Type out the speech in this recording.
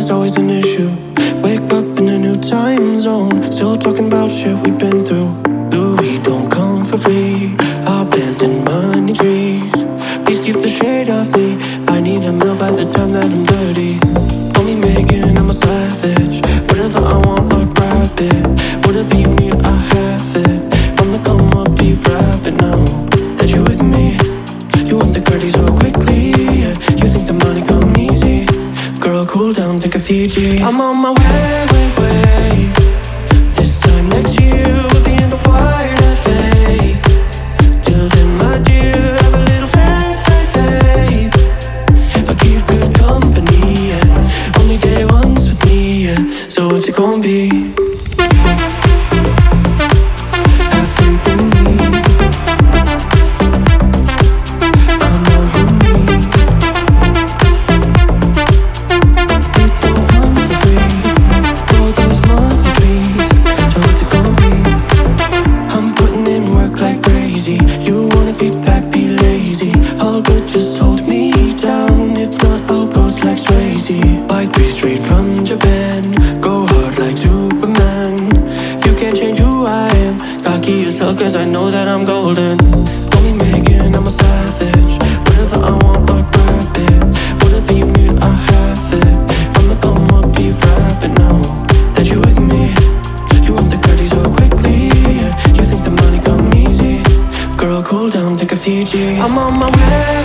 is always an issue. Wake up in a new time zone, still talking about shit we've been through. Louis don't come for free, I'll plant in money trees. Please keep the shade off me, I need a meal by the time that I'm dirty. Call me Megan, I'm a savage. Whatever I want, I'll grab it. Whatever you need, I have it. On the come up, be rapping now that you're with me. You want the curdy so quickly, yeah. You think the money come easy. Girl, cool down, take a Fiji. I'm on my way, way, way. This time next year, we'll be in the white FA. Till then, my dear, have a little faith, faith, faith. I'll keep good company, yeah. Only day ones with me, yeah. So what's it gonna be? Have faith in me. I'm all you need. It don't come for free. All those money trees. So what's it gonna be? I'm putting in work like crazy. You wanna kick back, be lazy. All good, just hold me down. If not, I'll ghost like Swayze. Buy 3 straight from Japan. Go hard like Superman. You can't change who I am. Cocky as hell, cause I know that I'm golden. Call me Megan, I'm a savage. Whatever I want, I'll grab it. Whatever you need, I have it. On the come up, be rapping now that you're with me. You want the curdy so quickly, yeah. You think the money come easy. Girl, cool down, take a Fiji. I'm on my way.